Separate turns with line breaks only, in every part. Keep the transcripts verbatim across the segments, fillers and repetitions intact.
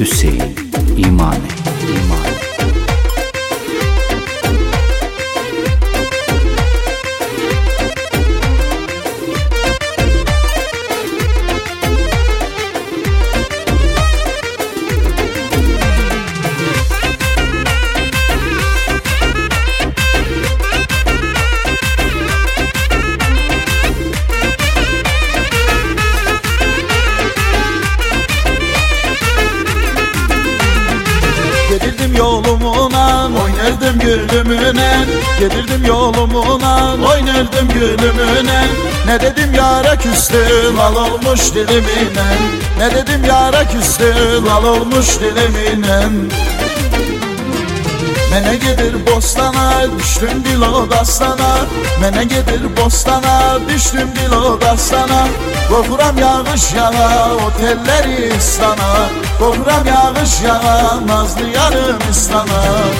Hüseyin İmane İmane
Gelirdim yolumuna, oynardım gülümüne. Gelirdim yolumuna, oynardım gülümüne. Ne dedim yara küstü, lal olmuş dilimine. Ne dedim yara küstü, lal olmuş dilimine. Mene gedir bostana, düştüm dil o dastana. Mene gedir bostana, düştüm dil o dastana. Korkuram yağış yağa, otelleri istana. Korkuram yağış yağa, nazlı yarım istana.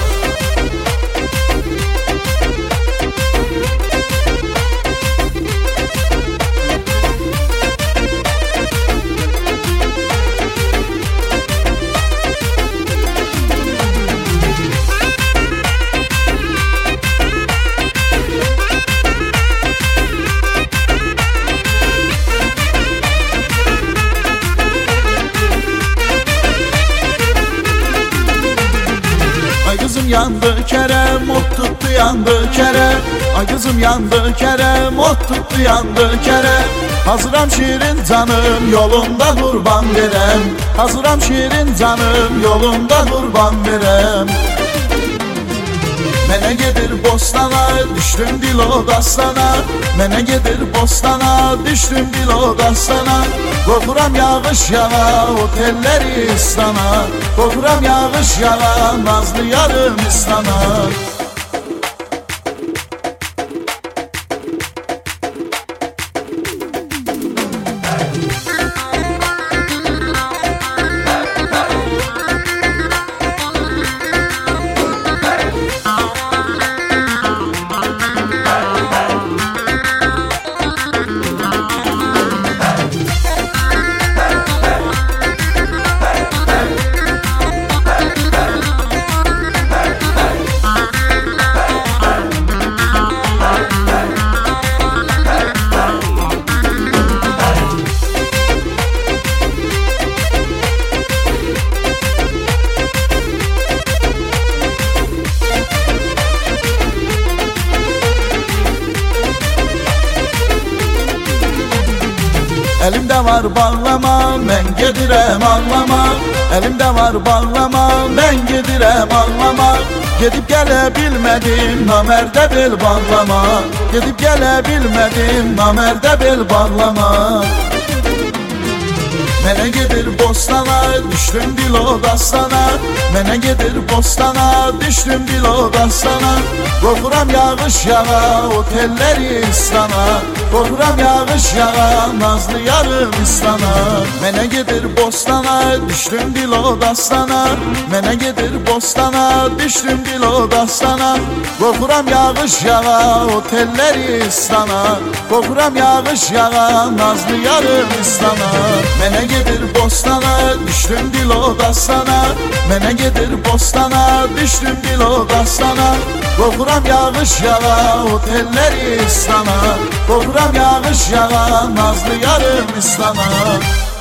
Ay kızım yandı Kerem, ot tuttu yandı Kerem. Ay kızım yandı Kerem, ot tuttu yandı Kerem. Hazıram şirin canım, yolunda kurban verem. Hazıram şirin canım, yolunda kurban verem. Mene gedir bostana, düştüm dil o dastana. Mene gedir bostana, düştüm dil o dastana. Korkuram yağış yağa, otelleri istana. Korkuram yağış yağa, nazlı yarım istana. Elimde var bağlama, ben gedirem ağlama. Elimde var bağlama, ben gedirem ağlama. Gidip gelebilmedim, namerde bel bağlama. Gidip gelebilmedim, namerde bel bağlama. Mene gedir bostana, düştüm dil o dastana. Mene gedir bostana, düştüm dil o dastana. Korkuram yağış yağa, otelleri istana. Korkuram yağış yağa, nazlı yarım istana. Mene gedir bostana, düştüm dil o dastana. Mene gedir bostana, düştüm dil o dastana. Korkuram yağış yağa, otelleri istana. Korkuram yağış yağa, nazlı yarım istana. Mene gedir bostana, düştüm dil o dastana. Mene gedir bostana, düştüm dil o dastana. Korkuram yağış yağa, otelleri istana. Korkuram yağış yağa, nazlı yarım istana.